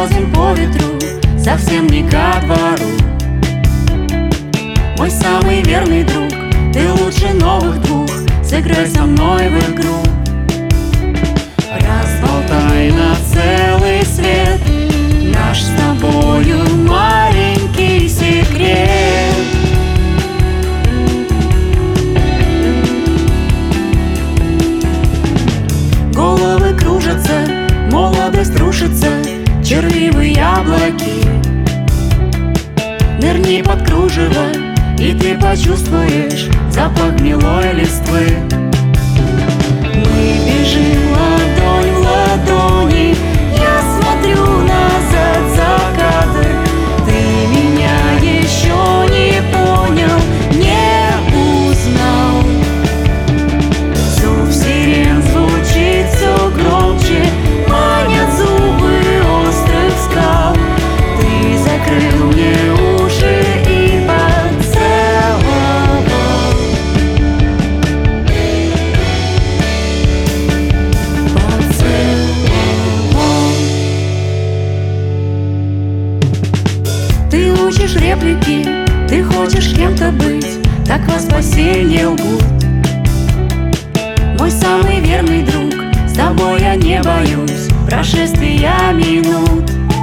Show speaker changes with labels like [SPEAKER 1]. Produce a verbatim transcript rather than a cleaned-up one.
[SPEAKER 1] Ползем по ветру, совсем не ко двору. Мой самый верный друг, ты лучше новых двух, сыграй со мной в игру. Разболтай на целый свет наш с тобою маленький секрет. Головы кружатся, молодость рушится, червивые яблоки. Нырни под кружево, и ты почувствуешь запах гнилой листвы. Мы бежим ладонь в ладони, я смотрю назад за кадр. Ты меня еще не понял, не узнал. Зов сирен звучит все громче, манят зубы острых скал. Ты закрыл мне уши и поцеловал. Поцеловал. Ты учишь реплики, ты хочешь кем-то быть, так во спасение лгут. Мой самый верный друг, с тобой я не боюсь прошествия минут.